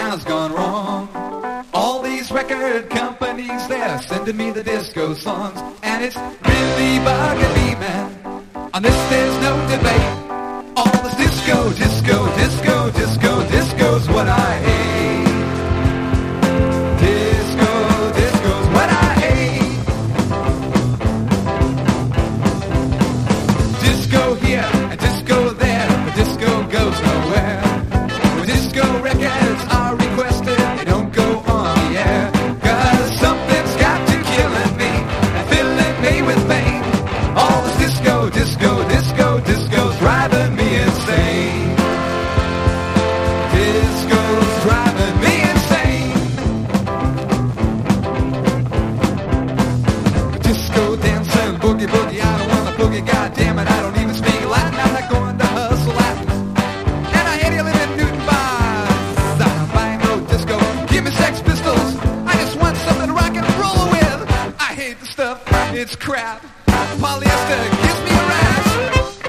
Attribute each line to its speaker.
Speaker 1: has gone wrong. All these record companies, they're sending me the disco songs, and it's really bugging me, man. On this there's no debate. All this disco, disco, disco, disco, disco's what I hate. Disco, disco's what I hate. Disco here and disco there, but disco goes nowhere. When disco records are requested, they don't go on the air. 'Cause something's got to killing me and filling me with pain. All this disco, disco, disco, disco's driving me insane. Disco's driving me insane. Disco dancing, boogie boogie, I don't wanna boogie, goddammit, I don't even speak Latin. I'm not going to hustle Latin. And I hate living in Newton bars. I'm buying road disco, give me Sex Pistols. I just want something to rock and roll with. I hate the stuff, it's crap. Polyester gives me a rash.